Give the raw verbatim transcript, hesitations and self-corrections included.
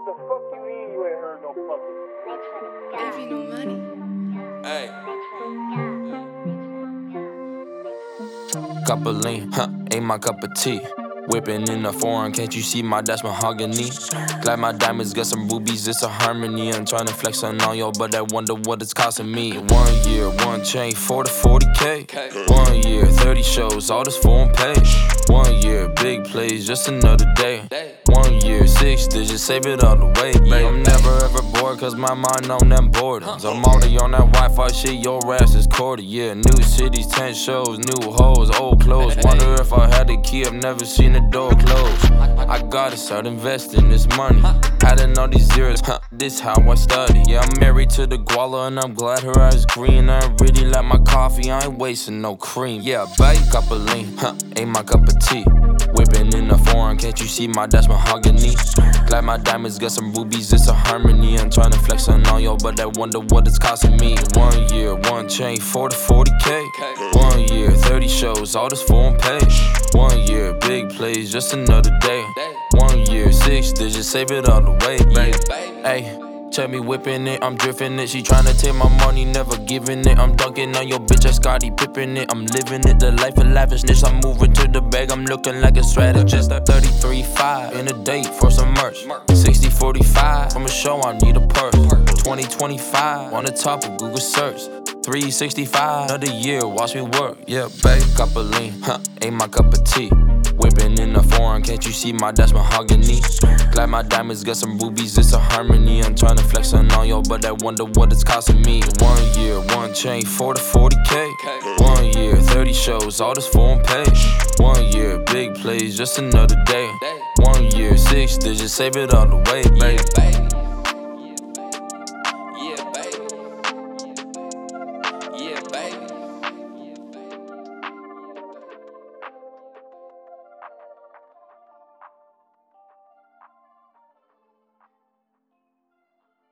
The fuck you mean you ain't heard no fucking? Baby, no money. Hey. Cup of lean, huh, ain't my cup of tea. Whipping in the foreign, can't you see my dash mahogany? Glad my diamonds got some rubies, it's a harmony. I'm trying to flex on all y'all, but I wonder what it's costing me. One year, one chain, forty, forty K. One year, thirty shows, all this foreign pay. One year, big plays, just another day. One year, six digits, save it all the way. Yeah, I'm never ever bored, cause my mind on them boredoms. I'm already on that Wi-Fi shit, your ass is cordy. Yeah, new cities, ten shows, new hoes, old clothes. Wonder if I had a key, I've never seen the door close. I gotta start investing this money. Adding all these zeros, huh, this how I study. Yeah, I'm married to the guala and I'm glad her eyes green. I really like my coffee, I ain't wasting no cream. Yeah, babe, cup of lean, huh, ain't my cup of tea. Whipping in the foreign, can't you see my dash mahogany? Glad my diamonds got some rubies, it's a harmony. I'm trying to flex on all y'all, but I wonder what it's costing me. One year, one chain, forty, forty K. One year, thirty shows, all this foreign pay. One year, big plays, just another day. One year, six digits, save it all the way. Yeah, hey. Check me whipping it, I'm drifting it. She tryna take my money, never giving it. I'm dunking on your bitch, I Scottie Pippen it. I'm living it, the life of lavishness. I'm moving to the bag, I'm looking like a strategist. thirty-three five in a date for some merch. sixty forty-five from a show, I need a purse. twenty twenty-five on the top of Google search. three sixty-five, another year, watch me work. Yeah, babe, cup of lean, huh, ain't my cup of tea. Whipping in the foreign, can't you see my dash mahogany? Glad my diamonds got some rubies, it's a harmony. I'm trying to flex on all y'all, but I wonder what it's costing me. One year, one chain, forty, forty K. One year, thirty shows, all this foreign pay. One year, big plays, just another day. One year, six digits, save it all the way.